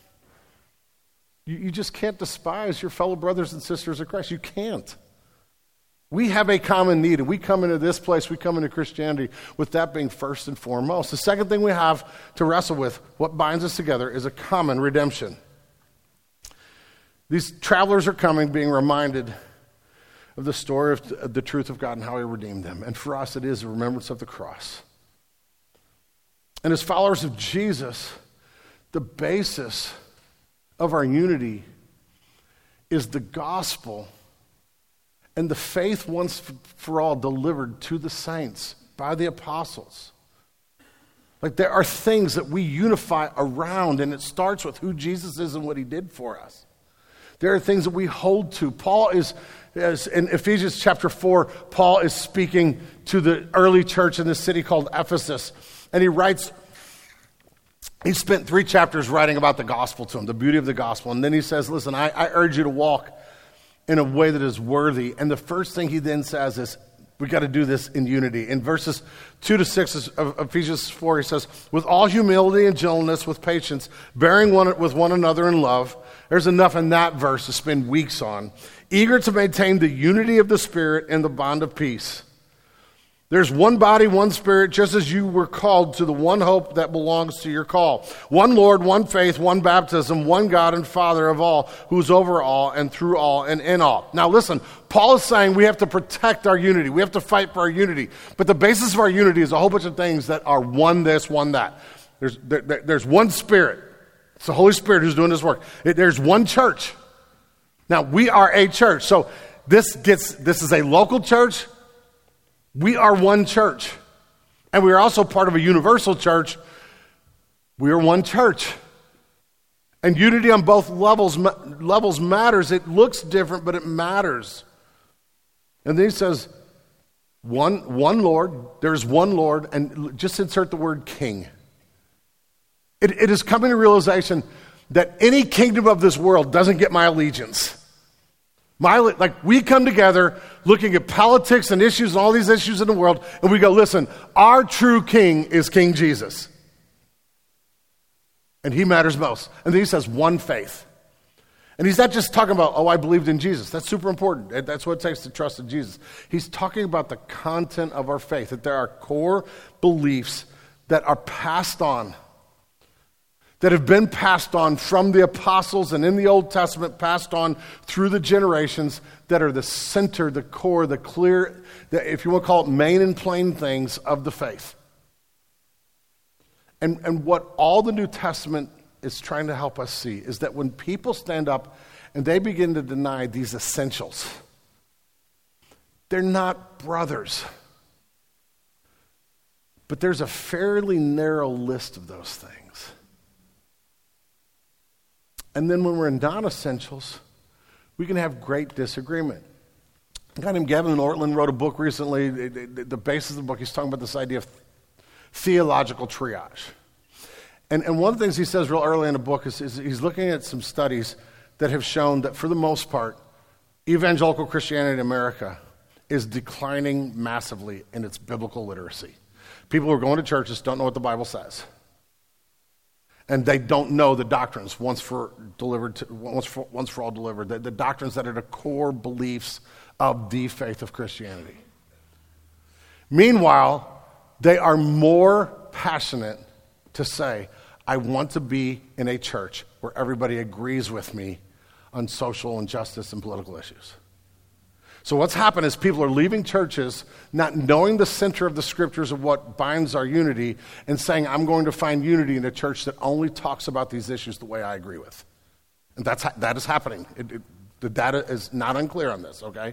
S1: you just can't despise your fellow brothers and sisters of Christ. You can't. We have a common need, and we come into this place, we come into Christianity with that being first and foremost. The second thing we have to wrestle with, what binds us together, is a common redemption. These travelers are coming, being reminded of the story of the truth of God and how He redeemed them. And for us, it is a remembrance of the cross. And as followers of Jesus, the basis of our unity is the gospel and the faith once for all delivered to the saints by the apostles. Like there are things that we unify around, and it starts with who Jesus is and what He did for us. There are things that we hold to. Paul is in Ephesians chapter 4, Paul is speaking to the early church in this city called Ephesus. And he writes, he spent 3 chapters writing about the gospel to them, the beauty of the gospel. And then he says, listen, I urge you to walk in a way that is worthy. And the first thing he then says is, we got to do this in unity. In verses 2-6 of Ephesians 4, he says, with all humility and gentleness, with patience, bearing with one another in love. There's enough in that verse to spend weeks on. Eager to maintain the unity of the Spirit and the bond of peace. There's one body, one Spirit, just as you were called to the one hope that belongs to your call. One Lord, one faith, one baptism, one God and Father of all, who's over all and through all and in all. Now listen, Paul is saying we have to protect our unity. We have to fight for our unity. But the basis of our unity is a whole bunch of things that are one this, one that. There's one Spirit. It's the Holy Spirit who's doing this work. There's one church. Now, we are a church. So this is a local church, We are one church. And we are also part of a universal church. We are one church. And unity on both levels matters. It looks different, but it matters. And then he says, one Lord, there's one Lord, and just insert the word king. It is coming to realization that any kingdom of this world doesn't get my allegiance. Like we come together looking at politics and issues and all these issues in the world, and we go, listen, our true king is King Jesus. And he matters most. And then he says one faith. And he's not just talking about, I believed in Jesus. That's super important. That's what it takes to trust in Jesus. He's talking about the content of our faith, that there are core beliefs that are passed on, that have been passed on from the apostles and in the Old Testament, passed on through the generations, that are the center, the core, the clear, if you want to call it main and plain things of the faith. And what all the New Testament is trying to help us see is that when people stand up and they begin to deny these essentials, they're not brothers. But there's a fairly narrow list of those things. And then when we're in non-essentials, we can have great disagreement. A guy named Gavin Ortlund wrote a book recently. The basis of the book, he's talking about this idea of theological triage. And one of the things he says real early in the book is he's looking at some studies that have shown that for the most part, evangelical Christianity in America is declining massively in its biblical literacy. People who are going to churches don't know what the Bible says. And they don't know the doctrines once for all delivered, the doctrines that are the core beliefs of the faith of Christianity. Meanwhile, they are more passionate to say, I want to be in a church where everybody agrees with me on social injustice and political issues. So what's happened is people are leaving churches not knowing the center of the scriptures of what binds our unity and saying, I'm going to find unity in a church that only talks about these issues the way I agree with. And that is happening. The data is not unclear on this, okay?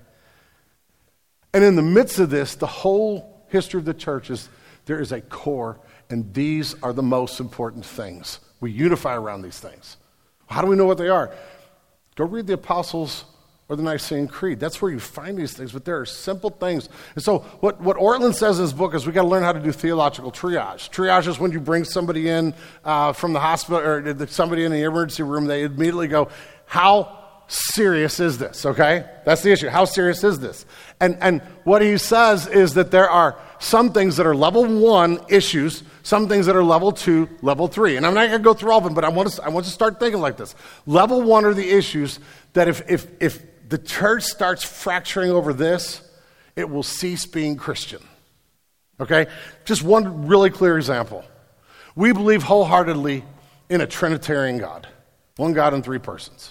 S1: And in the midst of this, the whole history of the church is there is a core, and these are the most important things. We unify around these things. How do we know what they are? Go read the Apostles' or the Nicene Creed. That's where you find these things, but there are simple things. And so what Ortlund says in his book is we got to learn how to do theological triage. Triage is when you bring somebody in from the hospital or somebody in the emergency room, they immediately go, how serious is this, okay? That's the issue. How serious is this? And what he says is that there are some things that are level 1 issues, some things that are level 2, level 3. And I'm not going to go through all of them, but I want to start thinking like this. Level 1 are the issues that if the church starts fracturing over this, it will cease being Christian. Okay? Just one really clear example. We believe wholeheartedly in a Trinitarian God. One God in 3 persons.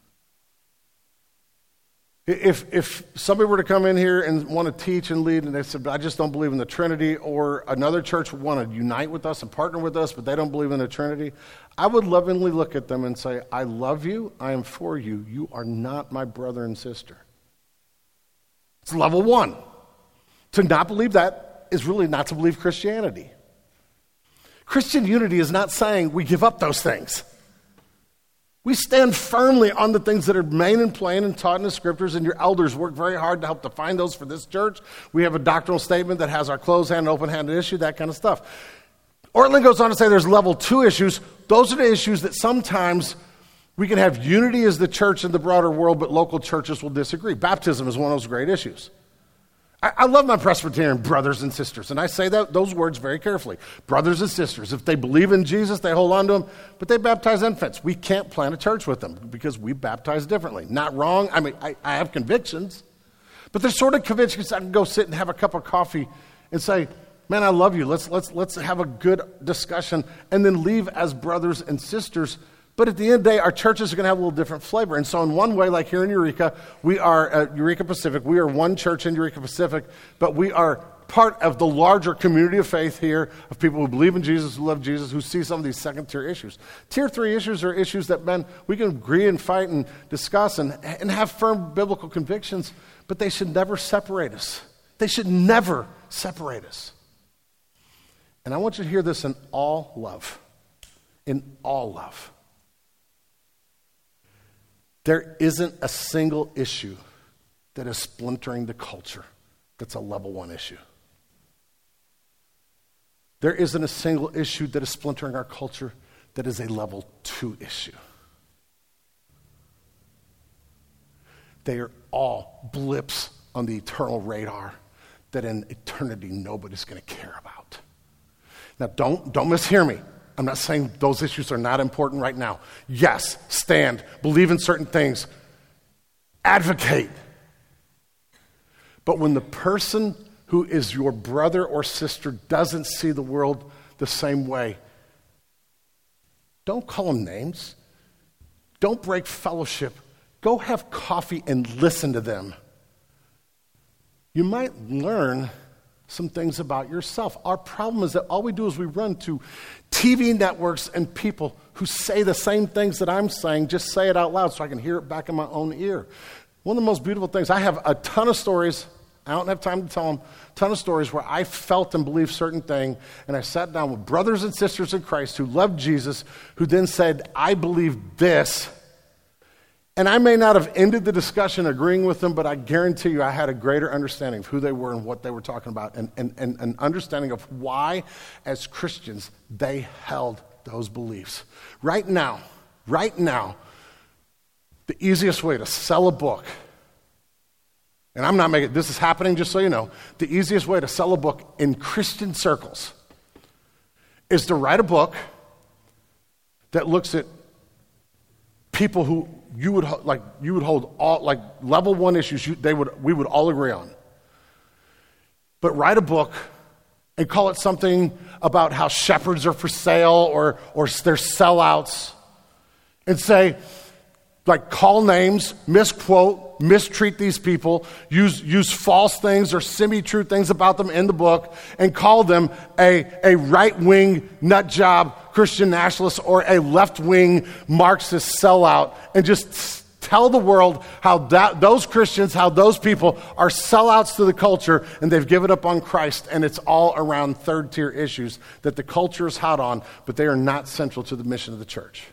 S1: If somebody were to come in here and want to teach and lead, and they said, I just don't believe in the Trinity, or another church would want to unite with us and partner with us, but they don't believe in the Trinity, I would lovingly look at them and say, I love you, I am for you, you are not my brother and sister. It's level 1. To not believe that is really not to believe Christianity. Christian unity is not saying we give up those things. We stand firmly on the things that are main and plain and taught in the scriptures, and your elders work very hard to help define those for this church. We have a doctrinal statement that has our closed-handed, open-handed issue, that kind of stuff. Ortlund goes on to say there's level 2 issues. Those are the issues that sometimes we can have unity as the church in the broader world, but local churches will disagree. Baptism is one of those great issues. I love my Presbyterian brothers and sisters, and I say those words very carefully. Brothers and sisters, if they believe in Jesus, they hold on to him, but they baptize infants. We can't plant a church with them because we baptize differently. Not wrong. I mean, I have convictions, but there's sort of convictions I can go sit and have a cup of coffee and say, man, I love you. Let's have a good discussion and then leave as brothers and sisters. But at the end of the day, our churches are going to have a little different flavor. And so in one way, like here in Eureka, we are Eureka Pacific. We are one church in Eureka Pacific, but we are part of the larger community of faith here, of people who believe in Jesus, who love Jesus, who see some of these second-tier issues. Tier 3 issues are issues that, man, we can agree and fight and discuss and have firm biblical convictions, but they should never separate us. They should never separate us. And I want you to hear this in all love. In all love. There isn't a single issue that is splintering the culture that's a level 1 issue. There isn't a single issue that is splintering our culture that is a level 2 issue. They are all blips on the eternal radar that in eternity nobody's going to care about. Now, don't mishear me. I'm not saying those issues are not important right now. Yes, stand, believe in certain things, advocate. But when the person who is your brother or sister doesn't see the world the same way, don't call them names. Don't break fellowship. Go have coffee and listen to them. You might learn some things about yourself. Our problem is that all we do is we run to TV networks and people who say the same things that I'm saying, just say it out loud so I can hear it back in my own ear. One of the most beautiful things, I have a ton of stories. I don't have time to tell them. A ton of stories where I felt and believed certain thing, and I sat down with brothers and sisters in Christ who loved Jesus, who then said, I believe this. And I may not have ended the discussion agreeing with them, but I guarantee you I had a greater understanding of who they were and what they were talking about, and an understanding of why, as Christians, they held those beliefs. Right now, the easiest way to sell a book, and I'm not making, this is happening just so you know, the easiest way to sell a book in Christian circles is to write a book that looks at people who you would hold all, like level 1 issues we would all agree on. But write a book and call it something about how shepherds are for sale or they're sellouts, and say, like, call names, misquote, mistreat these people, use false things or semi-true things about them in the book, and call them a right-wing nut job Christian nationalist or a left-wing Marxist sellout, and just tell the world how those Christians, how those people are sellouts to the culture, and they've given up on Christ, and it's all around third-tier issues that the culture is hot on, but they are not central to the mission of the church.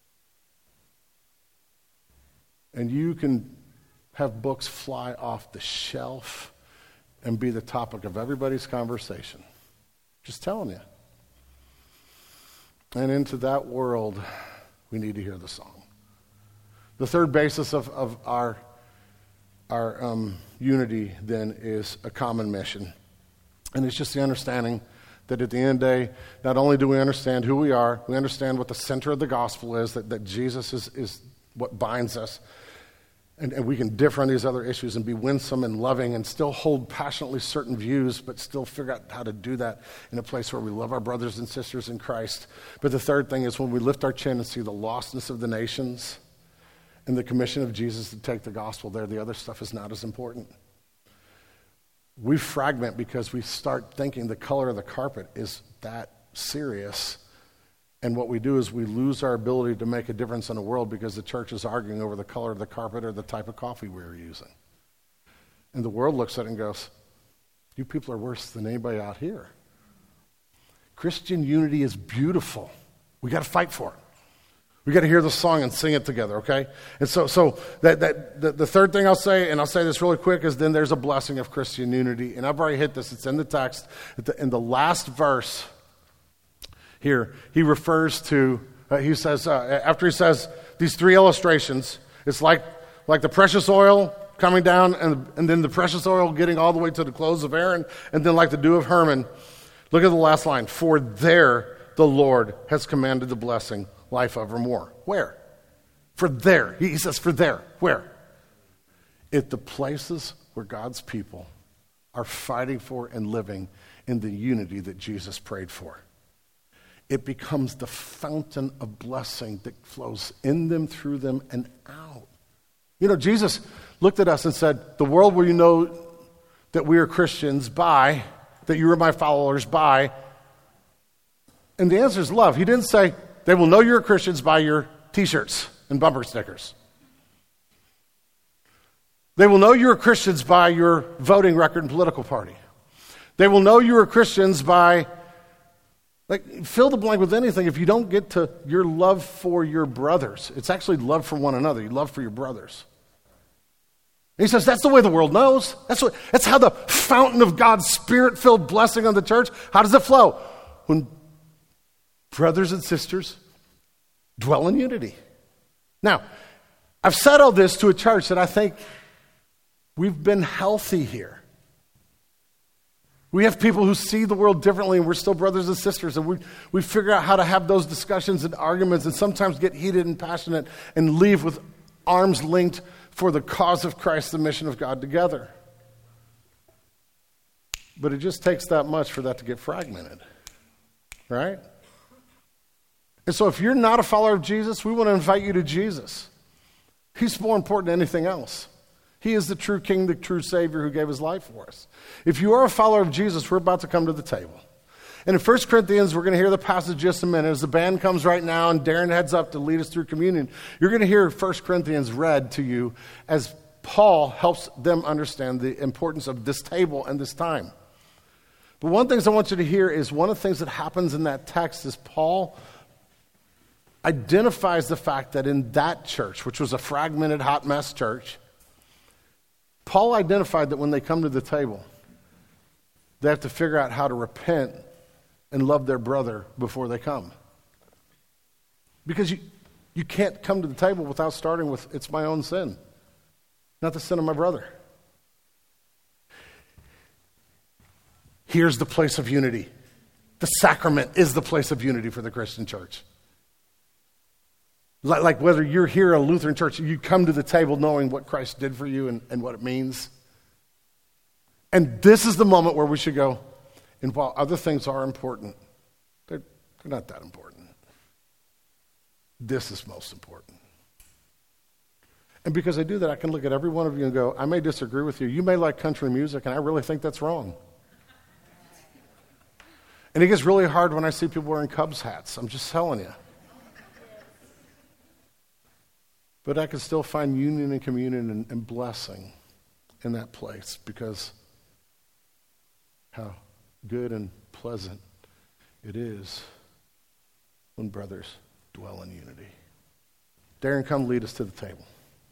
S1: And you can have books fly off the shelf and be the topic of everybody's conversation. Just telling you. And into that world, we need to hear the song. The third basis of our unity, then, is a common mission. And it's just the understanding that at the end of the day, not only do we understand who we are, we understand what the center of the gospel is, that Jesus is what binds us. And we can differ on these other issues and be winsome and loving and still hold passionately certain views, but still figure out how to do that in a place where we love our brothers and sisters in Christ. But the third thing is when we lift our chin and see the lostness of the nations and the commission of Jesus to take the gospel there, the other stuff is not as important. We fragment because we start thinking the color of the carpet is that serious. And what we do is we lose our ability to make a difference in the world because the church is arguing over the color of the carpet or the type of coffee we're using. And the world looks at it and goes, you people are worse than anybody out here. Christian unity is beautiful. We got to fight for it. We got to hear the song and sing it together, okay? And so the third thing I'll say, and I'll say this really quick, is then there's a blessing of Christian unity. And I've already hit this. It's in the text. In the last verse here, he refers to, he says, after he says these three illustrations, it's like the precious oil coming down and then the precious oil getting all the way to the clothes of Aaron, and then like the dew of Hermon. Look at the last line. For there the Lord has commanded the blessing, life evermore. Where? For there. He says for there. Where? At the places where God's people are fighting for and living in the unity that Jesus prayed for. It becomes the fountain of blessing that flows in them, through them, and out. You know, Jesus looked at us and said, the world will you know that we are Christians by, that you are my followers by. And the answer is love. He didn't say, they will know you're Christians by your t-shirts and bumper stickers. They will know you are Christians by your voting record and political party. They will know you are Christians by, fill the blank with anything. If you don't get to your love for your brothers, it's actually love for one another, your love for your brothers. And he says that's the way the world knows. That's how the fountain of God's Spirit-filled blessing on the church, how does it flow? When brothers and sisters dwell in unity. Now, I've said all this to a church that I think we've been healthy here. We have people who see the world differently, and we're still brothers and sisters, and we figure out how to have those discussions and arguments and sometimes get heated and passionate and leave with arms linked for the cause of Christ, the mission of God together. But it just takes that much for that to get fragmented, right? And so if you're not a follower of Jesus, we want to invite you to Jesus. He's more important than anything else. He is the true King, the true Savior who gave his life for us. If you are a follower of Jesus, we're about to come to the table. And in 1 Corinthians, we're going to hear the passage just a minute. As the band comes right now and Darren heads up to lead us through communion, you're going to hear 1 Corinthians read to you as Paul helps them understand the importance of this table and this time. But one of the things I want you to hear is one of the things that happens in that text is Paul identifies the fact that in that church, which was a fragmented, hot mess church, Paul identified that when they come to the table, they have to figure out how to repent and love their brother before they come. Because you can't come to the table without starting with, it's my own sin, not the sin of my brother. Here's the place of unity. The sacrament is the place of unity for the Christian church. Like whether you're here at a Lutheran church, you come to the table knowing what Christ did for you and what it means. And this is the moment where we should go, and while other things are important, they're not that important. This is most important. And because I do that, I can look at every one of you and go, I may disagree with you. You may like country music, and I really think that's wrong. And it gets really hard when I see people wearing Cubs hats. I'm just telling you. But I can still find union and communion and blessing in that place because how good and pleasant it is when brothers dwell in unity. Darren, come lead us to the table.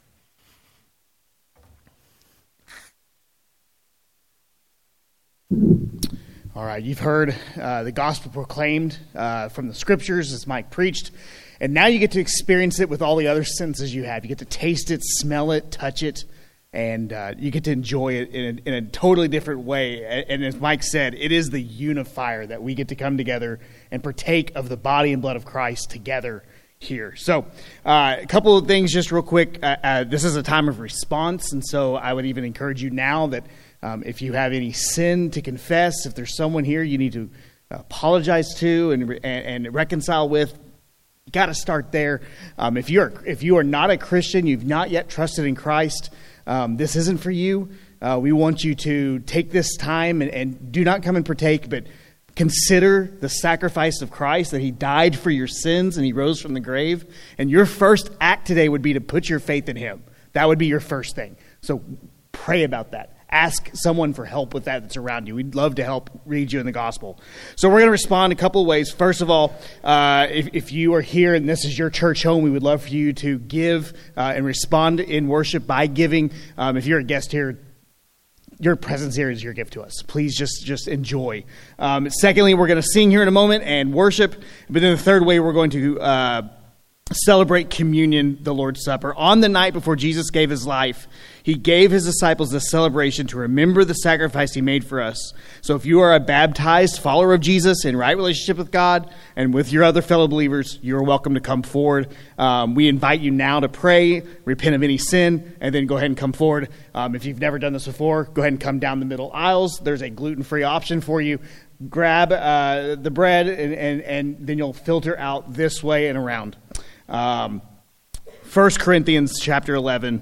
S2: All right, you've heard the gospel proclaimed from the scriptures as Mike preached, and now you get to experience it with all the other senses you have. You get to taste it, smell it, touch it, and you get to enjoy it in a totally different way. And as Mike said, it is the unifier that we get to come together and partake of the body and blood of Christ together here. So a couple of things just real quick. This is a time of response, and so I would even encourage you now that if you have any sin to confess, if there's someone here you need to apologize to and reconcile with, you got to start there. If you are not a Christian, you've not yet trusted in Christ, this isn't for you. We want you to take this time and do not come and partake, but consider the sacrifice of Christ, that he died for your sins and he rose from the grave. And your first act today would be to put your faith in him. That would be your first thing. So pray about that. Ask someone for help with that's around you. We'd love to help read you in the gospel. So we're going to respond a couple of ways. First of all, if you are here and this is your church home, we would love for you to give and respond in worship by giving. If you're a guest here, your presence here is your gift to us. Please just enjoy. Secondly, we're going to sing here in a moment and worship. But then the third way, we're going to celebrate communion, the Lord's Supper. On the night before Jesus gave his life, he gave his disciples this celebration to remember the sacrifice he made for us. So if you are a baptized follower of Jesus in right relationship with God and with your other fellow believers, you're welcome to come forward. We invite you now to pray, repent of any sin, and then go ahead and come forward. If you've never done this before, go ahead and come down the middle aisles. There's a gluten-free option for you. Grab the bread, and then you'll filter out this way and around. 1 Corinthians chapter 11,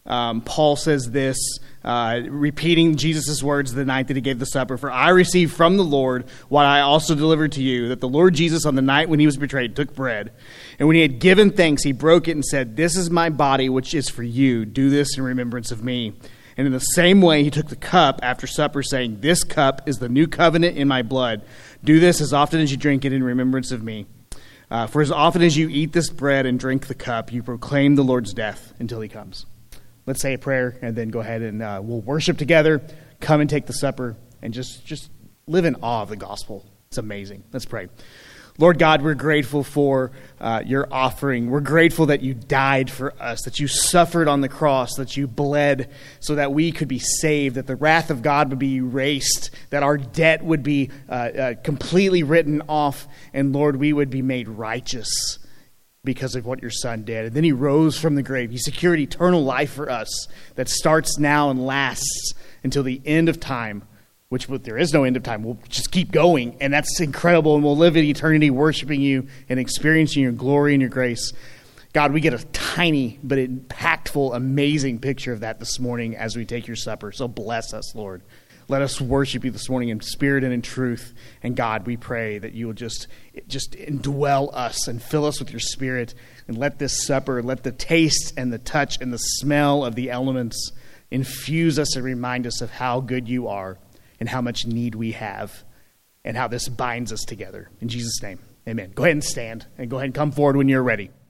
S2: Paul says this, repeating Jesus' words the night that he gave the supper, "For I received from the Lord what I also delivered to you, that the Lord Jesus on the night when he was betrayed took bread. And when he had given thanks, he broke it and said, 'This is my body, which is for you. Do this in remembrance of me.' And in the same way, he took the cup after supper, saying, 'This cup is the new covenant in my blood. Do this as often as you drink it in remembrance of me. For as often as you eat this bread and drink the cup, you proclaim the Lord's death until he comes.'" Let's say a prayer and then go ahead and we'll worship together, come and take the supper, and just live in awe of the gospel. It's amazing. Let's pray. Lord God, we're grateful for your offering. We're grateful that you died for us, that you suffered on the cross, that you bled so that we could be saved, that the wrath of God would be erased, that our debt would be completely written off, and Lord, we would be made righteous because of what your son did. And then he rose from the grave. He secured eternal life for us that starts now and lasts until the end of time, which there is no end of time. We'll just keep going, and that's incredible, and we'll live in eternity worshiping you and experiencing your glory and your grace. God, we get a tiny but impactful, amazing picture of that this morning as we take your supper. So bless us, Lord. Let us worship you this morning in spirit and in truth. And God, we pray that you will just indwell us and fill us with your spirit, and let this supper, let the taste and the touch and the smell of the elements infuse us and remind us of how good you are and how much need we have and how this binds us together. In Jesus' name, amen. Go ahead and stand and go ahead and come forward when you're ready.